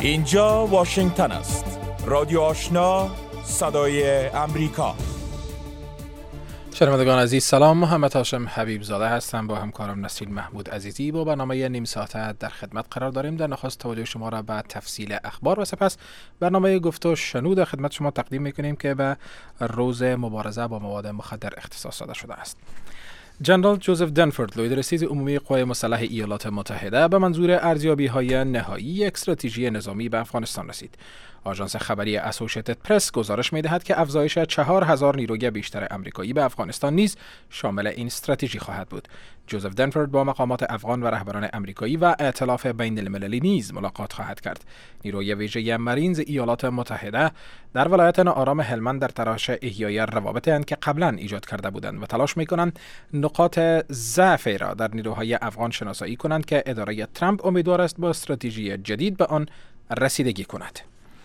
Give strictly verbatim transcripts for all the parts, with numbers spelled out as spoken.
اینجا واشنگتن است. رادیو آشنا، صدای امریکا. شنوندگان عزیز سلام، محمد هاشم حبیب زاده هستم. با همکارم نسرین محمود عزیزی با برنامه نیم ساعته در خدمت قرار داریم. در نخست توجه شما را به تفصیل اخبار و سپس برنامه گفت و شنود خدمت شما تقدیم میکنیم که به روز مبارزه با مواد مخدر اختصاص داده شده است. جنرال جوزف دنفورد، لوی رئیس عمومی قوای مسلح ایالات متحده، به منظور ارزیابی‌های نهایی یک استراتژی نظامی به افغانستان رسید. آژانس خبری اسوسییتد پرس گزارش می‌دهد که افزایش چهار هزار نیروی بیشتر آمریکایی به افغانستان نیز شامل این استراتژی خواهد بود. جوزف دنفورد با مقامات افغان و رهبران آمریکایی و ائتلاف بین المللی نیز ملاقات خواهد کرد. نیروی ویژه مارینز ایالات متحده در ولایت ناآرام هلمند در تلاش احیای روابطی اند که قبلا ایجاد کرده بودند و تلاش می‌کنند نقاط ضعف را در نیروهای افغان شناسایی کنند که اداره ترامپ امیدوار است با استراتژی جدید به آن رسیدگی کند.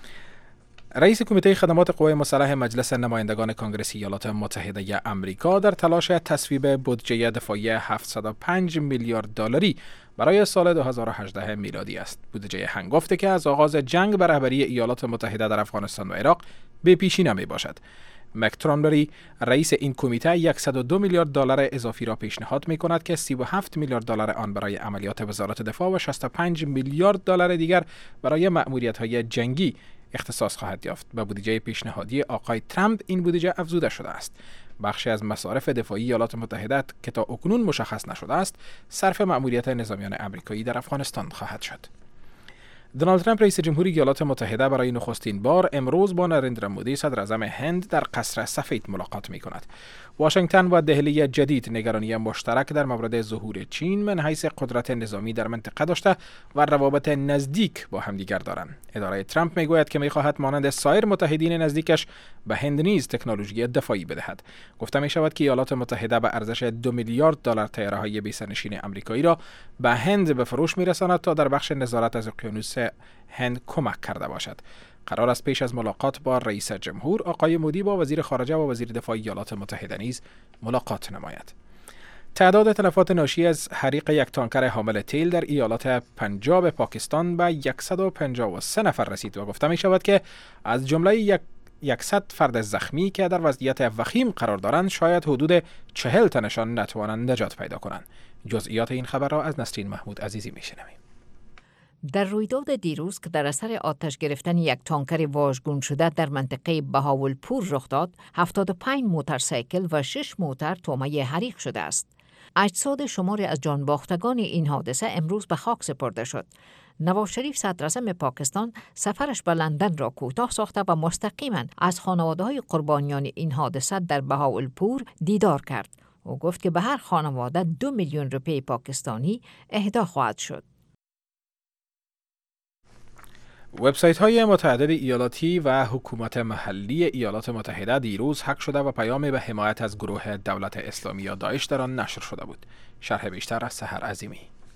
رئیس کمیته خدمات قوای مسلح مجلس نمایندگان کنگره ایالات متحده آمریکا در تلاش تصویب بودجه دفاعی هفتصد و پنج میلیارد دلاری برای سال دو هزار و هجده میلادی است. بودجه هنگفته که از آغاز جنگ به رهبری ایالات متحده در افغانستان و عراق به پیشی نمی باشد. مک ترانبری، رئیس این کمیته، صد و دو میلیارد دلار اضافی را پیشنهاد می کند که سی و هفت میلیارد دلار آن برای عملیات وزارت دفاع و شصت و پنج میلیارد دلار دیگر برای مأموریت‌های جنگی اختصاص خواهد یافت. به بودجه پیشنهادی آقای ترامپ این بودجه افزوده شده است. بخشی از مصارف دفاعی ایالات متحده که تا اکنون مشخص نشده است، صرف مأموریت نظامیان آمریکایی در افغانستان خواهد شد. دونالد ترامپ رئیس جمهوری ایالات متحده برای نخستین بار امروز با نریندرا مودی صدر اعظم هند در قصر سفید ملاقات می کند. واشنگتن و دهلی جدید نگرانی مشترک در مورد ظهور چین من حیث قدرت نظامی در منطقه داشته و روابط نزدیک با همدیگر دارند. اداره ترامپ می گوید که می خواهد مانند سایر متحدین نزدیکش به هند نیز تکنولوژی دفاعی بدهد. گفته می شود که ایالات متحده به ارزش دو میلیارد دلار طیاره‌های بی‌سرنشین آمریکایی را به هند به فروش می رساند تا در بخش نظارت از اقیانوس هند کمک کرده باشد. قرار است پیش از ملاقات با رئیس جمهور آقای مودی با وزیر خارجه و وزیر دفاع ایالات متحده نیز ملاقات نماید. تعداد تلفات ناشی از حریق یک تانکر حامل تیل در ایالات پنجاب پاکستان به صد و پنجاه و سه نفر رسید و گفته می شود که از جمله یک صد فرد زخمی که در وضعیت وخیم قرار دارند، شاید حدود چهل تنشان نتوانند نجات پیدا کنند. جزئیات این خبر را از نسرین محمود عزیزی می شنویم. در رویداد دیروز که در اثر آتش گرفتن یک تانکر واژگون شده در منطقه بهاولپور رخ داد، هفتاد و پنج موتورسیکل و شش موتر طعمه حریق شده است. اجساد شماری از جانباختگان این حادثه امروز به خاک سپرده شد. نواز شریف صدر اعظم پاکستان سفرش به لندن را کوتاه ساخته و مستقیما از خانواده‌های قربانیان این حادثه در بهاولپور دیدار کرد. او گفت که به هر خانواده دو میلیون روپیه پاکستانی اهدا خواهد شد. وبسایت‌های متعدد ایالتی و حکومت محلی ایالات متحده دیروز هک شده و پیامی به حمایت از گروه دولت اسلامی یا داعش در آن نشر شده بود. شرح بیشتر از سحر عظیمی.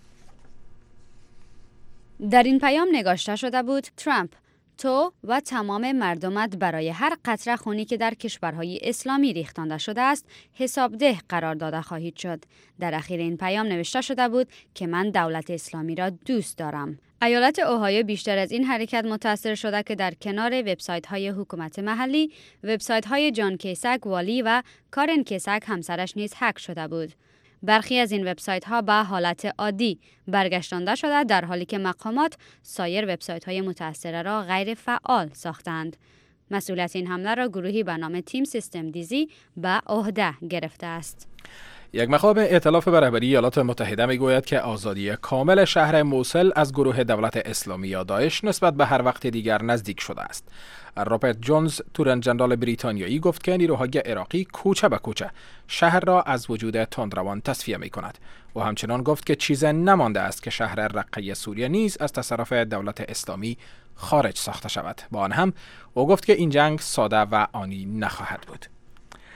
در این پیام نگاشته شده بود: ترامپ، تو و تمام مردمت برای هر قطره خونی که در کشورهای اسلامی ریختانده شده است حسابده قرار داده خواهید شد. در اخیر این پیام نوشته شده بود که من دولت اسلامی را دوست دارم. ایالت اوهایو بیشتر از این حرکت متاثر شده که در کنار وبسایت‌های حکومت محلی، وبسایت‌های جان کیسک والی و کارن کیسک همسرش نیز هک شده بود. برخی از این وبسایت‌ها به حالت عادی برگشتانده شده، در حالی که مقامات سایر وبسایت‌های متاثره را غیر فعال ساختند. مسئولیت این حمله را گروهی به نام تیم سیستم دیزی به عهده گرفته است. یک مقام ائتلاف به رهبری ایالات متحده میگوید که آزادی کامل شهر موسل از گروه دولت اسلامی یا داعش نسبت به هر وقت دیگر نزدیک شده است. رابرت جونز، تورن جنرال بریتانیایی، گفت که نیروهای عراقی کوچه به کوچه شهر را از وجود تندروان تصفیه می کند. و همچنان گفت که چیز نمانده است که شهر رقه سوریه نیز از تصرف دولت اسلامی خارج ساخته شود. با آن هم او گفت که این جنگ ساده و آنی نخواهد بود.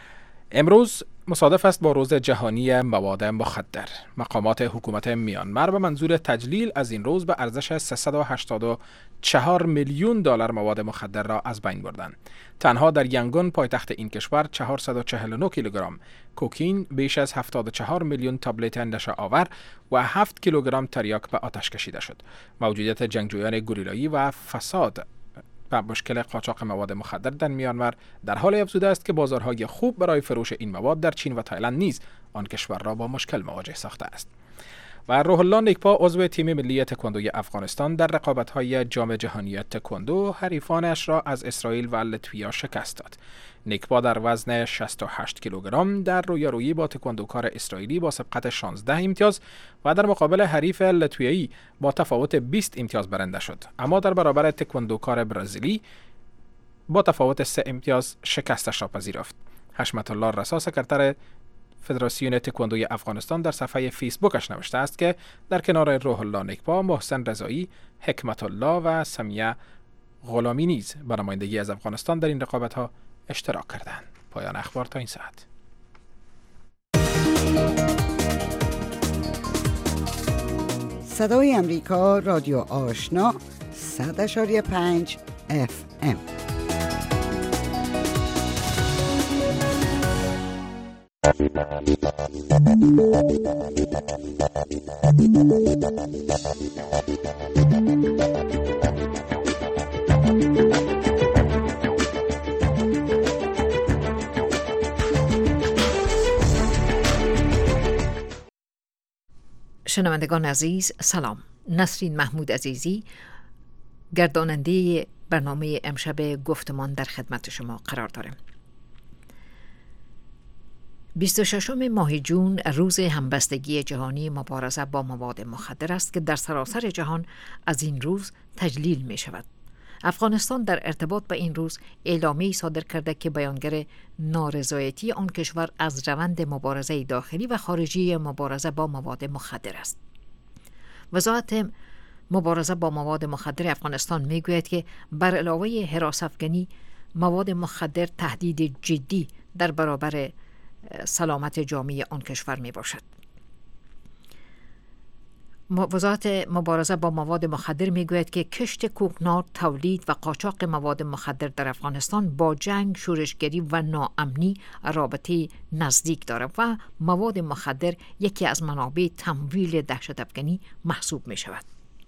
امروز مصادف است با روز جهانی مواد مخدر. مقامات حکومت میانمار به منظور تجلیل از این روز به ارزش سیصد و هشتاد و چهار میلیون دلار مواد مخدر را از بین بردند. تنها در ینگون پایتخت این کشور چهارصد و چهل و نه کیلوگرم کوکین، بیش از هفتاد و چهار میلیون تابلت نشه آور و هفت کیلوگرم تریاک به آتش کشیده شد. موجودیت جنگجویان گوریلایی و فساد و مشکل قاچاق مواد مخدر در میانمار در حال افزوده است که بازارهای خوب برای فروش این مواد در چین و تایلند نیز آن کشور را با مشکل مواجه ساخته است. و روح الله نیکپا، عضو تیم ملی تکواندوی افغانستان، در رقابت‌های جام جهانی تکواندو حریفانش را از اسرائیل و لتویا شکست داد. نیکپا در وزن شصت و هشت کیلوگرم در رویارویی با تکواندوکار اسرائیلی با سبقت شانزده امتیاز و در مقابل حریف لتویایی با تفاوت بیست امتیاز برنده شد، اما در برابر تکواندوکار برزیلی با تفاوت سه امتیاز شکستش را پذیرفت. حشمت الله رسا، سکرتر فدراسیون تکواندوی افغانستان، در صفحه فیسبوکش نوشته است که در کنار روح الله نیکپا، محسن رضایی، حکمت الله و سمیه غلامی نیز به نمایندگی از افغانستان در این رقابت‌ها اشتراک کردند. پایان اخبار تا این ساعت. صدای امریکا، رادیو آشنا، صد اشاری پنج اف ام. شنوندگان عزیز، سلام. نسرین محمود عزیزی، گرداننده برنامه امشب گفتمان، در خدمت شما قرار دارم. بیست و ششم ماه جون روز همبستگی جهانی مبارزه با مواد مخدر است که در سراسر جهان از این روز تجلیل می شود. افغانستان در ارتباط با این روز اعلامیه‌ای صادر کرده که بیانگر نارضایتی آن کشور از روند مبارزه داخلی و خارجی مبارزه با مواد مخدر است. وزارت مبارزه با مواد مخدر افغانستان میگوید که بر علاوه حراس افغانی، مواد مخدر تهدید جدی در برابر سلامت جامعه آن کشور می باشد. وزارت مبارزه با مواد مخدر می گوید که کشت کوکنار، تولید و قاچاق مواد مخدر در افغانستان با جنگ، شورشگری و ناامنی رابطه نزدیک دارد و مواد مخدر یکی از منابع تمویل دهشت افغانی محسوب می شود.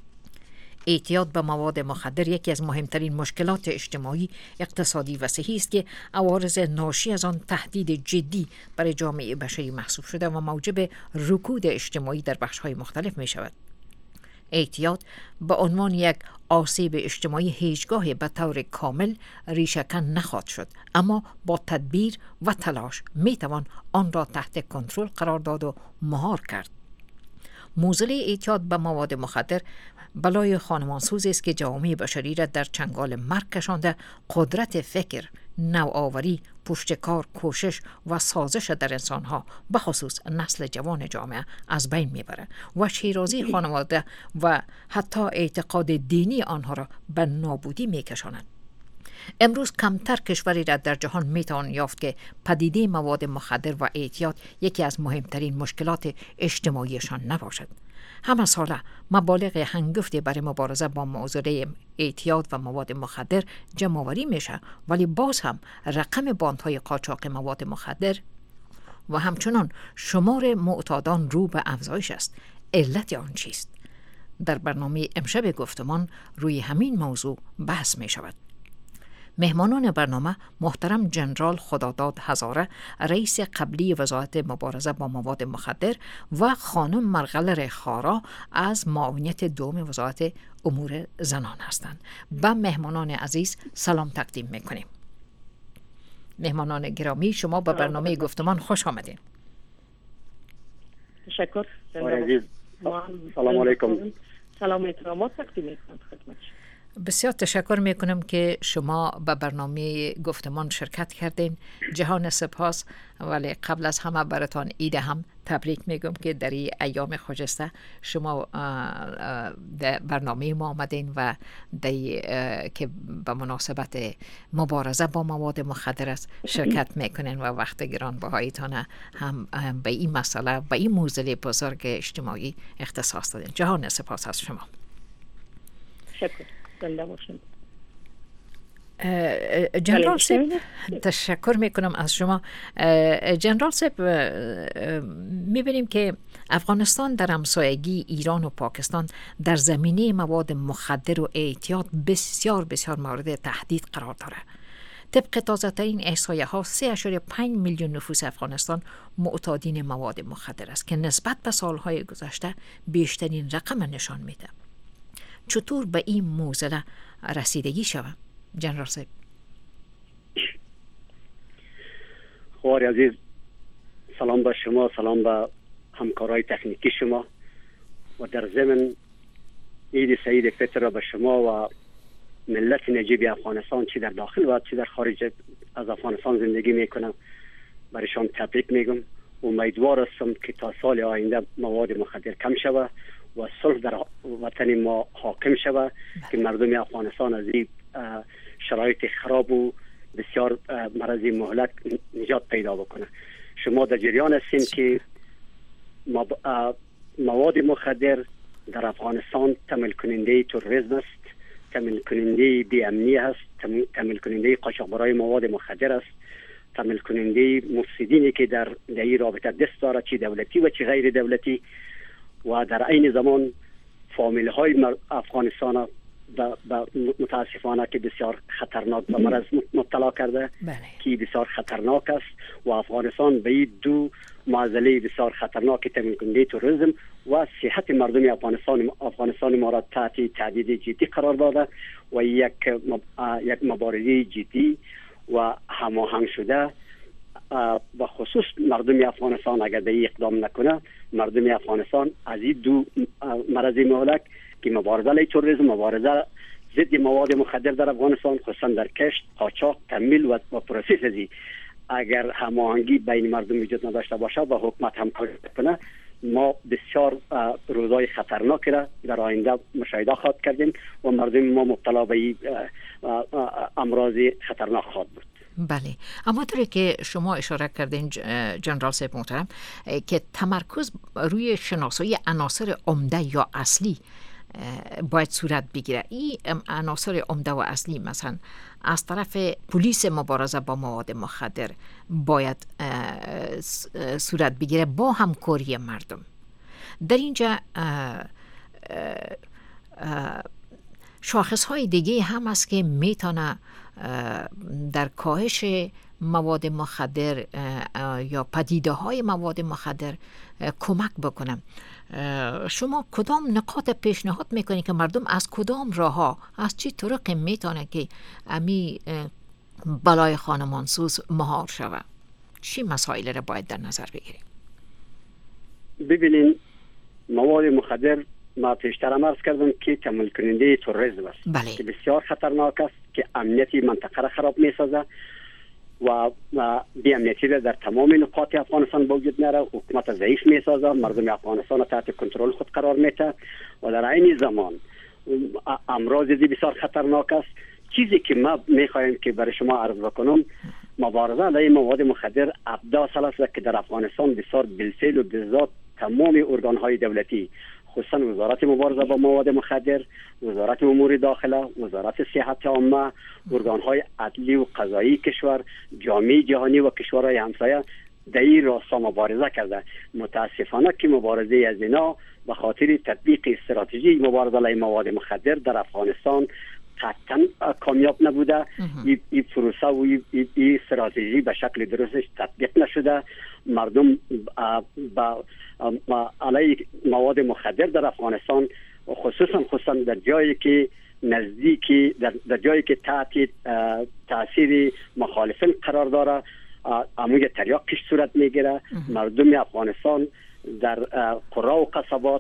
اعتیاد به مواد مخدر یکی از مهمترین مشکلات اجتماعی، اقتصادی و صحی است که عوارض ناشی از آن تهدید جدی برای جامعه بشری محسوب شده و موجب رکود اجتماعی در بخش‌های مختلف می شود. اعتیاد به عنوان یک آسیب اجتماعی هیچگاه به طور کامل ریشه‌کن نخواهد شد، اما با تدبیر و تلاش می توان آن را تحت کنترل قرار داد و مهار کرد. موزل اعتیاد به مواد مخدر بلای خانمانسوز است که جوامع بشری را در چنگال مرگ کشانده، قدرت فکر، نوآوری، پشتکار، کوشش و سازش در انسانها به خصوص نسل جوان جامعه از بین میبرد و شیرازی خانواده و حتی اعتقاد دینی آنها را به نابودی میکشاند. امروز کمتر کشوری را در جهان میتوان یافت که پدیده مواد مخدر و اعتیاد یکی از مهمترین مشکلات اجتماعیشان نباشد. همه ساله مبالغ هنگفتی برای مبارزه با موضوع اعتیاد و مواد مخدر جمع‌آوری میشه، ولی باز هم رقم باندهای قاچاق مواد مخدر و همچنان شمار معتادان رو به افزایش است. علت آن چیست؟ در برنامه امشب گفتمان روی همین موضوع بحث می شود. مهمانان برنامه محترم جنرال خداداد هزاره، رئیس قبلی وزارت مبارزه با مواد مخدر، و خانم مرغله خارا از معاونیت دوم وزارت امور زنان هستند. به مهمانان عزیز سلام تقدیم میکنیم. مهمانان گرامی، شما به برنامه گفتمان خوش آمدین. تشکر. سلام علیکم. سلام احترامات تقدیم میکنم خدمت بسیار تشکر میکنم که شما به برنامه گفتمان شرکت کردین. جهان سپاس. ولی قبل از همه براتان عید هم تبریک میگم که در این ایام خجسته شما در برنامه ما آمدین و که به مناسبت مبارزه با مواد مخدر است شرکت میکنین و وقت گرانبهایتان هم به این مسئله به این موزل بزرگ اجتماعی اختصاص دادین. جهان سپاس از شما. شکر. زنده باشین. جنرال سیب تشکر میکنم از شما. جنرال سیب میبینیم که افغانستان در همسایگی ایران و پاکستان در زمینه مواد مخدر و اعتیاد بسیار بسیار مورد تهدید قرار داره. طبق تازه ترین احصایه ها سه ممیز پنج میلیون نفوس افغانستان معتادین مواد مخدر است که نسبت به سالهای گذشته بیشترین رقم نشان میده. چطور به این موزله رسیدگی شود جنرال صاحب؟ خوار عزیز، سلام به شما، سلام به همکارای تکنیکی شما و در ضمن عید سعید فطر را به شما و ملت نجیب افغانستان چی در داخل و چی در خارج از افغانستان زندگی میکنم برایشان تبریک میگم. امیدوار هستم که تا سال آینده مواد مخدر کم شود و صلح در وطن ما حاکم شود که مردم افغانستان از این شرایط خراب و بسیار مرض مهلک نجات پیدا بکنه. شما در جریان هستین که مواد مخدر در افغانستان تمویل کننده تروریسم است، تمویل کننده بی امنی است، تمویل کننده قاچاقبرای مواد مخدر است، تمویل کننده مفسدینی که در این رابطه دست داره، چی دولتی و چی غیر دولتی، و در عین زمان فامیل های افغانستان متاسفانه که بسیار خطرناک به مرض مبتلا کرده بله. که بسیار خطرناک است و افغانستان به این دو معضله بسیار خطرناک تامین کننده تروریسم و صحت مردم افغانستان افغانستان ما را تحت تهدید جدی قرار داده و یک یک مبارزه جدی و هماهنگ شده و خصوص مردم افغانستان اگر به اقدام نکنه، مردم افغانستان از این دو مرض مهلک که مبارزه علیه تروریسم، مبارزه ضد مواد مخدر در افغانستان خصوصا در کشت، قاچاق، تمویل و پروسس ازی اگر هماهنگی بین مردم وجود نداشته باشه و حکومت همکاری کنه، ما بسیار روزای خطرناک را در آینده مشاهده خواهد کردیم و مردم ما مبتلا به امراض خطرناک خواهد بود. بله، اما طوری که شما اشاره کردین جنرال صاحب محترم که تمرکز روی شناسایی عناصر عمده یا اصلی باید صورت بگیره. این عناصر عمده و اصلی مثلا از طرف پلیس مبارزه با مواد مخدر باید صورت بگیره با همکاری مردم. در اینجا شاخصهای دیگه هم است که میتونه در کاهش مواد مخدر یا پدیده های مواد مخدر کمک بکنه. شما کدام نقاط پیشنهاد میکنید که مردم از کدام راه ها، از چی طرق میتونه که امی بلای خانمانسوز مهار شود؟ چی مسائل را باید در نظر بگیریم؟ ببینین، مواد مخدر ما پیشتر هم عرض کردم که تمویل کننده تروریسم است بله. که بسیار خطرناک است که امنیتی منطقه را خراب میسازه و بی امنیتی در تمام نقاط افغانستان به وجود میاره، حکومت ضعیف میسازه، مردم افغانستان تحت کنترل خود قرار میده و در عین زمان امراض بسیار خطرناک است. چیزی که ما میخوایم که برای شما عرض بکنم، مبارزه علیه مواد مخدر ابدا سلسله که در افغانستان بسیار بالفعل و بالذات تمام ارگان های دولتی، خصوصا وزارت مبارزه با مواد مخدر، وزارت امور داخله، وزارت صحت عامه، ارگان‌های عدلی و قضایی کشور، جامعه جهانی و کشورهای همسایه در این راستا مبارزه کرده. متاسفانه که مبارزه از اینا به خاطر تطبیق استراتژی مبارزه علیه مواد مخدر در افغانستان قطعا کامیاب نبوده. این پروسه و این استراتژی به شکل درستش تطبیق نشده. مردم با علیه مواد مخدر در افغانستان خصوصا خصوصا در جایی که نزدیکی در, در جایی که تحت تاثیر مخالفین قرار داره، عموی تریاق کش صورت میگیره. مردم افغانستان در قرا و قصبات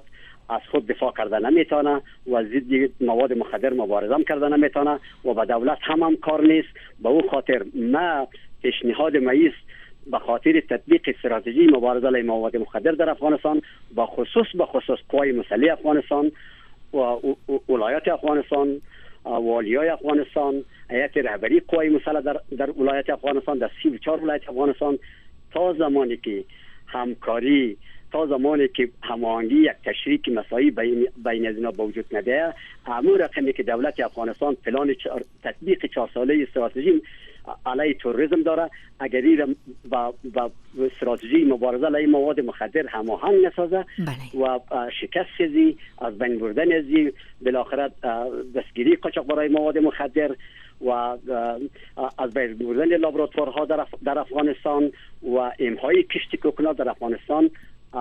از خود دفاع کرده نمیتونه و ضد مواد مخدر مبارزه هم کرده نمیتونه و به دولت هم هم کار نیست. به او خاطر ما پیشنهاد مایست به خاطر تطبیق استراتژی مبارزه علیه مواد مخدر در افغانستان، با خصوص به خصوص قوای مسلح افغانستان و ولایت افغانستان، والیای افغانستان، هیئت رهبری قوای مسلح در در ولایت افغانستان، در سی و چهار ولایت افغانستان، تا زمانی که همکاری، تا زمانی که هماهنگی، یک تشریک مساعی بین بین از اینا به وجود نده، همون رقمی که دولت افغانستان پلان چار... تطبیق چهار ساله استراتژی علیه تروریسم داره، اگر این با با استراتژی مبارزه علیه مواد مخدر هماهنگ نسازه و شکست سازی، از بین بردن ازی، بالاخره دستگیری قاچاقبرای مواد مخدر و از بین بردن لابراتوارها در, اف... در افغانستان و امهای کشت کوکنا در افغانستان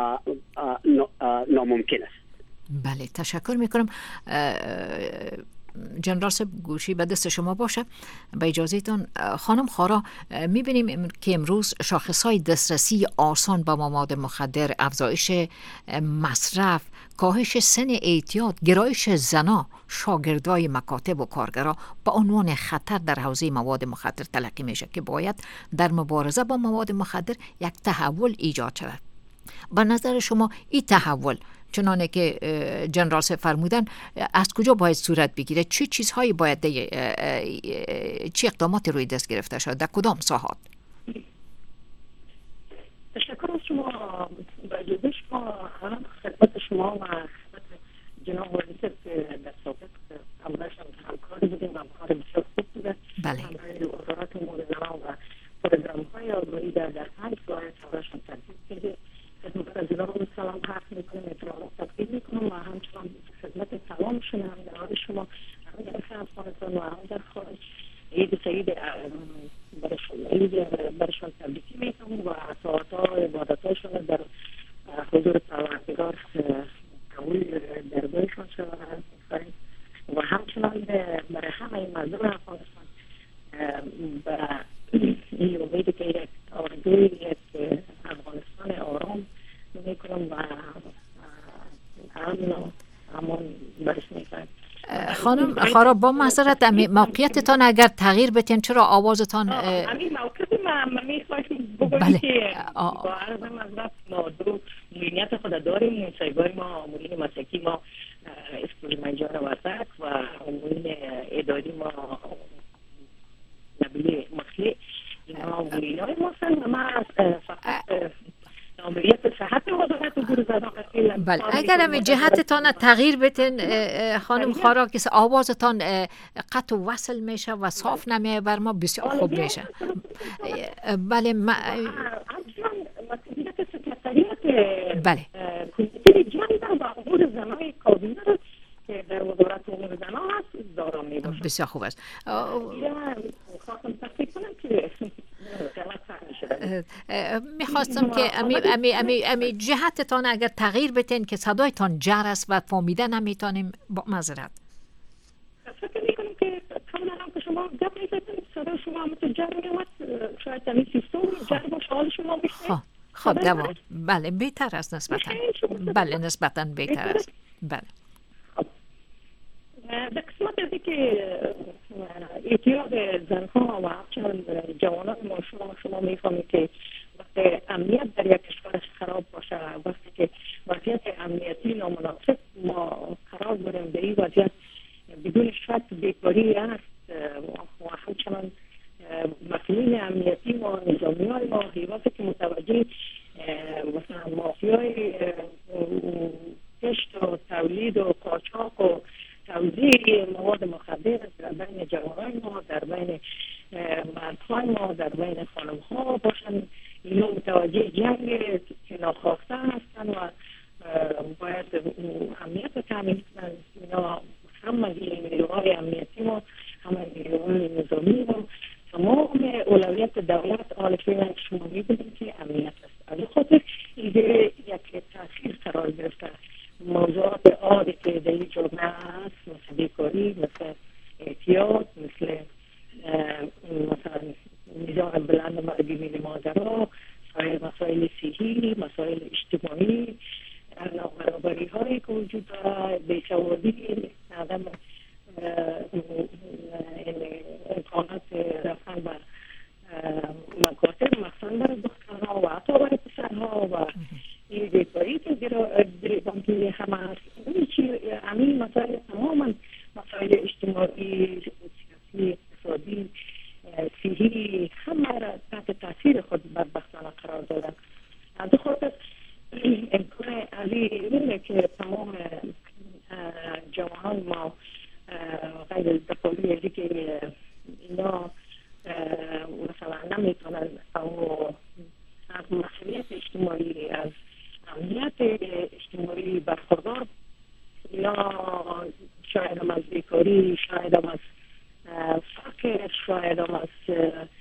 ناممکن است. بله، تشکر میکنم. جنرال صاحب گوشی به دست شما باشه. به اجازهتون خانم خارا، میبینیم که امروز شاخصهای دسترسی آسان به مواد مخدر، افزایش مصرف، کاهش سن اعتیاد، گرایش زنا، شاگردای مکاتب و کارگرا به عنوان خطر در حوزه مواد مخدر تلقی میشه که باید در مبارزه با مواد مخدر یک تحول ایجاد شود. به نظر شما این تحول چنانه که جنرال صاحب فرمودن از کجا باید صورت بگیره؟ چه چی چیزهایی باید چه اقداماتی روی دست گرفته شد در کدام ساحات؟ تشکر از شما. با اجازه شما خدمت شما و خدمت جناب والی صاحب که در سابق همراهش همکاری بودیم و همکار بسیار خوب بوده. بله. همراه وزارت امور زنان و پروگرام‌های آگاهی در پنج ولایت همراهشان تدبیر کرده. خدمت از جناب سلام حرف میکنم، احترام تقدیم میکنم و همچنان خدمت تمام شنوندگان شما هم در افغانستان و هم در خارج عید سعید برشان تبریک میکنم و ساعتها عبادتهایشان در حضور پروردگار قبول درگاهشان شود و همچنان برای همه مردم افغانستان به این امید که یک آرزوی یک افغانستان آرام میکنم و امن و امان برش میکنم. خانم خارا، با معذرت موقعیتتان اگر تغییر بتین، چرا آوازتان همین موقعیت من میخوایم بگویم که با عرض معذرت ما دو مولینیت خود داریم. منصیبای ما مولین مسلکی ما اسکول منجان وسط و مولین اداری ما نبیل مخلی، اینا مولینای ما هستن و ما فقط نامریت صحت وزارت امور زنان قتیل. بله، اگر همه جهتتان تغییر بتین خانم خارا که آوازتان قطع و وصل میشه و صاف نمیه بر ما بسیار خوب میشه. بله ما مسئولیت سکرتریات بله کمیته جمع و امور زنان کابینه رو که در وزارت امور زنان هست دارم میباشم. بسیار خوب است. خواستم تحقیق کنم که میخواستم که امی, امی, امی, امی جهتتان اگر تغییر بتین که صدایتان جر است و فهمیده نمیتونیم، با معذرت. فکر میکنم که کاملا که شما گپ میزدید صدای شما مثل جر میومد، شاید همین سیستم جر باشه، حال شما بیشتر. خب دوام. بله بهتر است نسبتا. بله نسبتا بهتر است. بله. در قسمت ازی که اعتیاد زنها و همچنان جوانان ما شما شما میفهمید که وقتی امنیت در یک کشور خراب باشه، وقتی که وضعیت امنیتی نامناسب ما قرار داریم، در این وضعیت بدون شک بیکاری است و همچنان مسئولین امنیتی ما، نظامی های ما حیواتی که متوجه مثلا مافیای کشت و تولید و قاچاق و توزیع مواد مخدر در بین جوانان ما، در بین مردهای ما، در بین خانم ها باشن، اینا متوجه جنگ که ناخواسته هستن و باید امنیت رو تامین کنن. اینا هم نیروهای امنیتی ما، هم نیروهای نظامی ما، تمام اولویت دولت حال که شما می‌بینید که امنیت است. از خاطر ایده یک تاثیر قرار گرفته موضوعات عادی که در این جامعه هست، مثل بیکاری، مثل اعتیاد، مثل مثلا میزان بلند مرگی میل مادرها، مسائل صحی، مسائل اجتماعی، نابرابری هایی که وجود و بیسوادی عدم امکانات رفتن به مکاتب مخصوصا برای دخترها و حتی برای پسرها و این بیکاری که گریبان که همه هست همین مسائل تماما مسائل اجتماعی سیاسی اقتصادی صحی همه را تحت تاثیر خود بدبختانه قرار دادن. از خاطر امکان علی که تمام جوانان ما غیر دقیقی ازی که اینا مثلا نمیتونن او از مسئولیت اجتماعی از امنیت اجتماعی برخوردار یا شاید هم از بیکاری، شاید هم از فقر، شاید هم از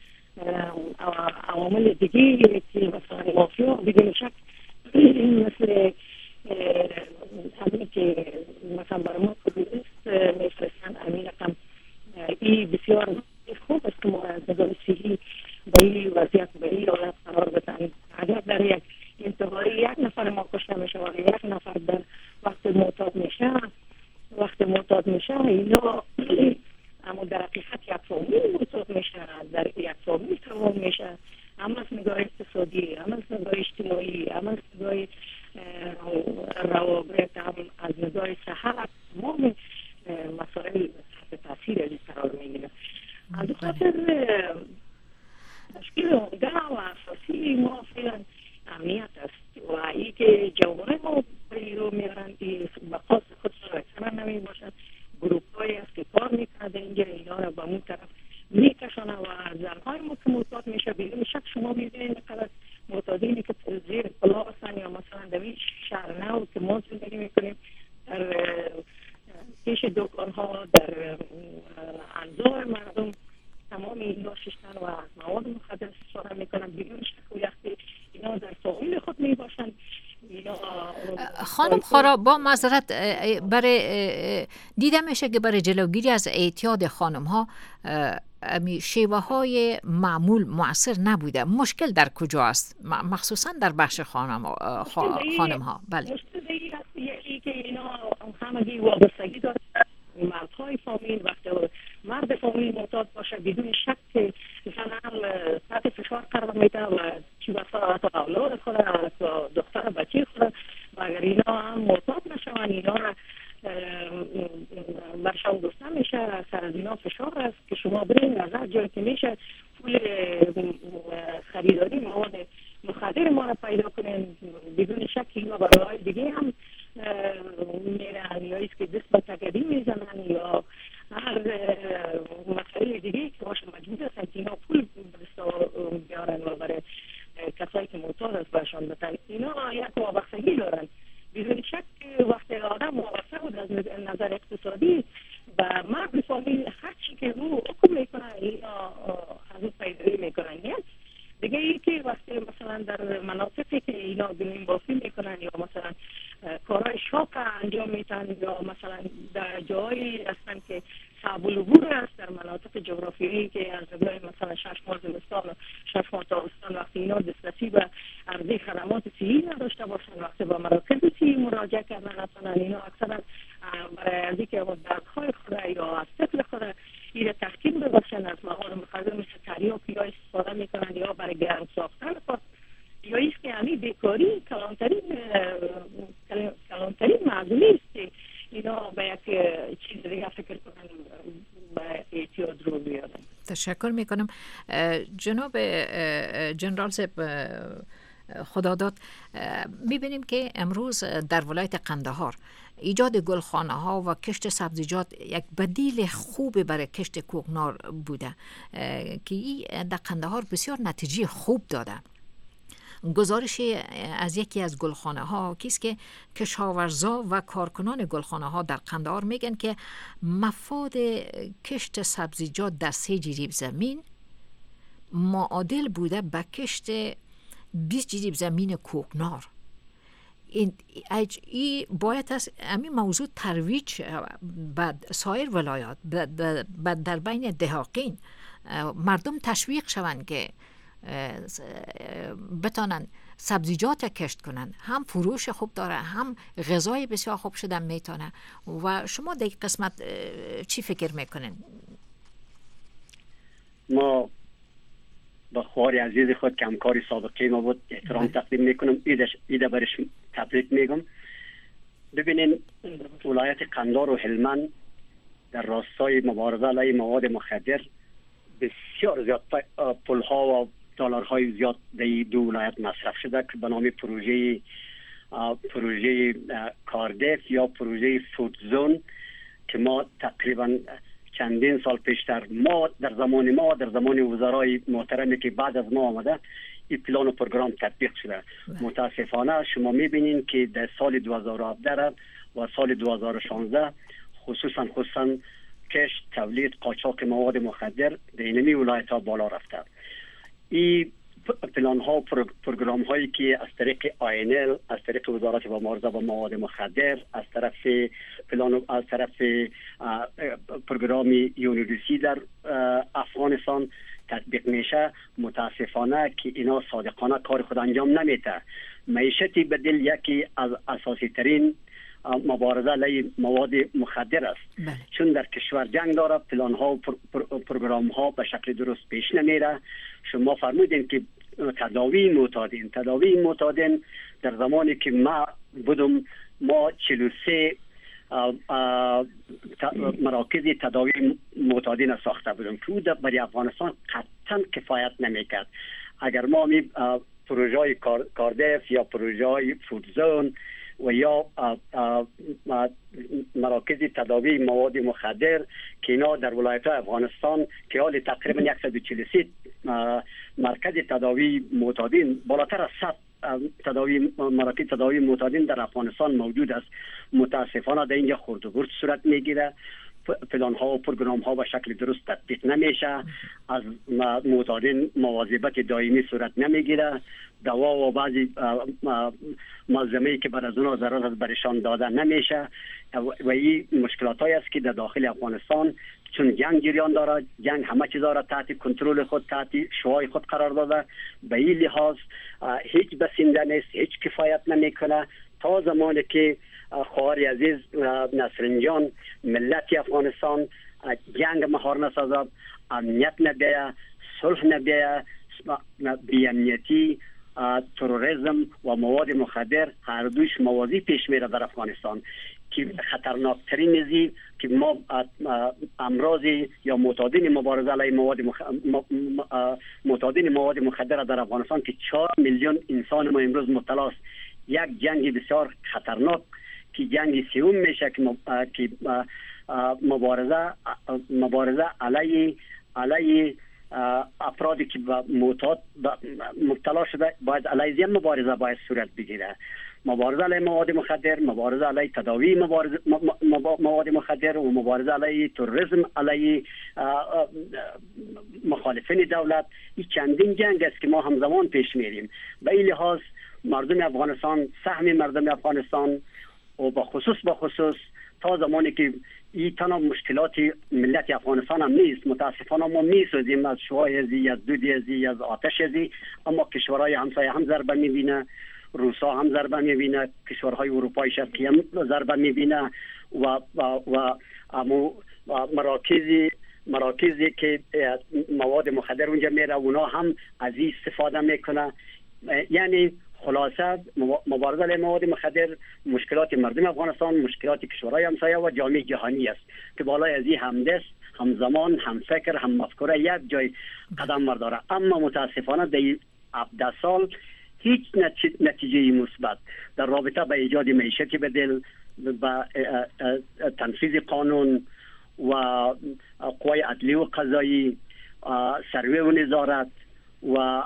عوامل دیگه که مثلا مافیا بدون شک مثل همین که مثلا برای ما کدوست میفرستن امین رقم این بسیار خوب است که ما از نظر صحی با این وضعیت با این حالت قرار بدن. اگر در یک انتظاری یک نفر ما کشته میشه و یک نفر در وقت معتاد میشه وقت معتاد میشه اینا اما در حقیقت یک فامیل معتاد میشه، در یک فامیل تمام میشه، هم از نگاه اقتصادی، هم از نگاه اجتماعی، هم از نگاه روابط، هم از نگاه صحت، تمام مسائل تحت تاثیر از قرار میگیره. از خاطر مشکل عمده و اساسی ما فعلا امنیت است و ای که جوانه ما رو میارن به خاص خود سرکتر نمی باشد، گروپ های است که کار میکنه اینجا اینا رو به اون طرف میکشانه و زنهای ما که معتاد میشه بدون شک شما میبینید نقدر معتادینی که زیر پلا هستن یا مثلا در این شهر نو که ما زندگی میکنیم در پیش دکان ها در انظار مردم تمام اینا ششتن و مواد مخدر استفاده میکنن بدون شک و یختی اینا در فامیل خود میباشن. خانم خورا با معذرت برای دیده میشه که برای جلوگیری از اعتیاد خانم ها شیوه های معمول مؤثر نبوده. مشکل در کجا است مخصوصا در بخش خانم خانم ها؟ بله مشکل دیگه هست یکی که اینا همگی وابستگی داره مردهای فامیل. وقتی مرد فامیل معتاد باشه بدون شک که زن هم تحت فشار قرار میده و چی بسا حتی اولاد خود دختر بچه خود و اگر اینا هم معتاد نشون اینا را برشان گفته میشه سر از اینا فشار است که شما برین از هر جایی که میشه پول خریداری مواد مخدر ما را پیدا کنین. بدون شک اینا برای دیگه هم میرن یا ایست که دست به تکدی میزنن یا هر مسئله دیگه که باشه مجبور هستن که اینا پول بستا بیارن و برای کسایی که معتاد است برشان بتن. اینا یک وابستگی دارن. بدون شک وقتی آدم وابسته بود از نظر اقتصادی و مرد فامیل هر چی که رو حکم میکنن اینا از اون پیدایی میکنن. دیگه ای که وقتی مثلا در مناطقی که اینا بینیم بافی میکنن یا مثلا کارهای شاق انجام میتن یا مثلا در جایی هستن که صعب العبور است در مناطق جغرافیایی که از نظر مثلا شش ماه زمستان و شش ماه تابستان وقتی اینا دسترسی به عرضه خدمات صحی نداشته باشن وقتی به مراکز صحی مراجعه کردن اصلا اینا اکثرا برای از اینکه دردهای خود یا از طفل خود این تحکیم ببخشن از مواد مخدر مثل تریاک یا استفاده میکنن یا برای گرم ساختن خود یا ایست که همین بیکاری کلانترین کلانترین معلومی است که اینا به یک چیز دیگه فکر کنن به اعتیاد رو بیارن. تشکر میکنم. جناب جنرال صاحب خداداد، میبینیم که امروز در ولایت قندهار ایجاد گلخانه ها و کشت سبزیجات یک بدیل خوب برای کشت کوکنار بوده که این در قندهار بسیار نتیجه خوب داده. گزارش از یکی از گلخانه ها کیست که کشاورزا و کارکنان گلخانه ها در قندهار میگن که مفاد کشت سبزیجات در سه جریب زمین معادل بوده به کشت بیست جریب زمین کوکنار. این ای باید از همین موضوع ترویج بعد سایر ولایات بعد در بین دهاقین مردم تشویق شوند که بتانن سبزیجات کشت کنن، هم فروش خوب داره، هم غذای بسیار خوب شدن میتونه. و شما در این قسمت چی فکر میکنین؟ ما با خواهر عزیز خود که همکاری سابقه ما بود احترام تقدیم میکنم، ایدش ایده برش تبریک میگم. ببینین ولایت قندار و هلمند در راستای مبارزه علیه مواد مخدر بسیار زیاد پولها و دلارهای زیاد در دو ولایت مصرف شده که به نام پروژه پروژه کاردف یا پروژه فودزون که ما تقریبا چندین سال پیشتر ما در زمان ما در زمان وزرای محترمی که بعد از ما آمده این پلان و پروگرام تطبیق شده. متاسفانه شما میبینین که در سال دو هزار و هفده و سال دو هزار و شانزده خصوصا خصوصا کشت، تولید، قاچاق مواد مخدر در اینمی ولایت ها بالا رفته. این پلان ها و پروگرام هایی که از طریق آینل، از طریق وزارت مبارزه با مواد مخدر، از طرف پلان از طرف پروگرام یونیورسیتی در افغانستان تطبیق میشه، متاسفانه که اینا صادقانه کار خود انجام نمیده. معیشتی بدل یکی از اساسی ترین مبارزه علیه مواد مخدر است. بله. چون در کشور جنگ داره، پلان ها و پروگرام ها به شکل درست پیش نمیره. شما فرمودین که تداوی معتادین تداوی معتادین در زمانی که ما بودم ما چهل و سه مراکز تداوی معتادین ساخته بودم که او برای افغانستان قطعا کفایت نمیکرد. اگر ما می پروژه کاردف یا پروژه فودزون و یا مراکز تداوی مواد مخدر که اینا در ولایت افغانستان که حال تقریبا صد و چهل و سه مرکز تداوی معتادین بالاتر از صد تداوی مراکز تداوی معتادین در افغانستان موجود است، متاسفانه در اینجا خرد و برد صورت میگیره. پلان ها و پروگرام ها به شکل درست تطبیق نمیشه، از معتادین مواظبت دائمی صورت نمیگیره، دوا و بعضی ملزمه‌ای که بر از اونها ضرر از برشان داده نمیشه و این مشکلات هایی است که در داخل افغانستان چون جنگ جریان داره، جنگ همه چیز را تحت کنترل خود، تحت شوهای خود قرار داده، به این لحاظ هیچ بسنده نیست، هیچ کفایت نمیکنه تا زمانی که خواهر عزیز نسرین جان ملت افغانستان جنگ مهار نسازد، امنیت نبیه، صلح نبیه، بی‌امنیتی، تروریسم و مواد مخدر هر دوش موازی پیش میره در افغانستان که خطرناکترین نزی که ما امراضی یا معتادین مبارزه علیه مواد مخ... معتادین مواد مخدر در افغانستان که چهار میلیون انسان ما امروز مبتلا است. یک جنگ بسیار خطرناک که جنگ سوم میشه که که مبارزه مبارزه علیه علیه افرادی که به معتاد مبتلا شده باید علیه مبارزه باید صورت بگیره. مبارزه علیه مواد مخدر، مبارزه علیه تداوی مبارزه مواد مخدر و مبارزه علیه تروریسم، علیه مخالفین دولت، این چندین جنگ است که ما همزمان پیش میریم. به این لحاظ مردم افغانستان، سهم مردم افغانستان و با خصوص با خصوص تا زمانی که این تنها مشکلات ملت افغانستان هم نیست، متاسفانه ما میسازیم از شوهای ازی، از دودی ازی، از آتش ازی، اما کشورهای همسایه هم ضربه میبینه، روسا هم ضربه میبینه، کشورهای اروپای شرقی هم ضربه میبینه و و و امو مراکزی مراکزی که مواد مخدر اونجا میره اونا هم از این استفاده میکنه. یعنی خلاصه مبارزه علیه مواد مخدر مشکلات مردم افغانستان، مشکلات کشورهای همسایه و جامعه جهانی است که بالای از این همدست، همزمان، هم فکر، هم مفکوره یک جای قدم برداره. اما متاسفانه در هفده سال هیچ نتیجه مثبت در رابطه با ایجاد معیشتی بدل، با تنفیذ قانون و قوای عدلی و قضایی، سروی و نظارت و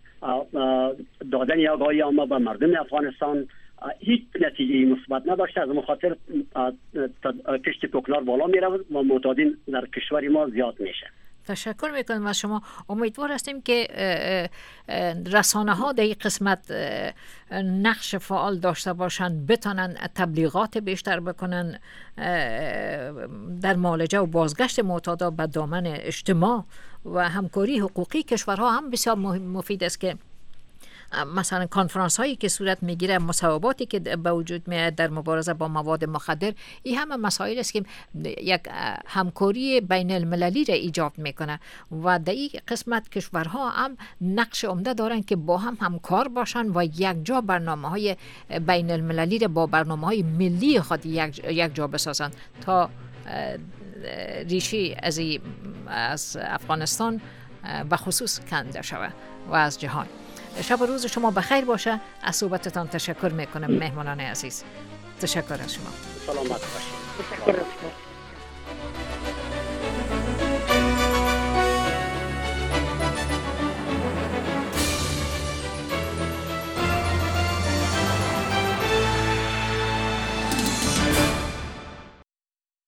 دادن آگاهی عامه به مردم افغانستان هیچ نتیجه مثبت نداشته. از مخاطر کشت کوکنار بالا میره و معتادین در کشور ما زیاد میشه. تشکر میکنم از شما. امیدوار هستیم که رسانه ها در این قسمت نقش فعال داشته باشند، بتونن تبلیغات بیشتر بکنن در معالجه و بازگشت معتادا به دامن اجتماع و همکاری حقوقی کشورها هم بسیار مفید است که مثلا کنفرانس هایی که صورت میگیره، مصوباتی که به وجود میاد در مبارزه با مواد مخدر، این همه مسائل است که یک همکاری بین المللی را ایجاب میکنه و در این قسمت کشورها هم نقش عمده دارن که با هم همکار باشن و یک جا برنامه های بین المللی را با برنامه های ملی خود یک, یک جا بسازن تا ریشی از, از افغانستان به خصوص کنده شود و از جهان. شب و روز شما بخیر باشه. از صحبتتان تشکر میکنم مهمانان عزیز. تشکر از شما. سلامت باشید. تشکر از شما.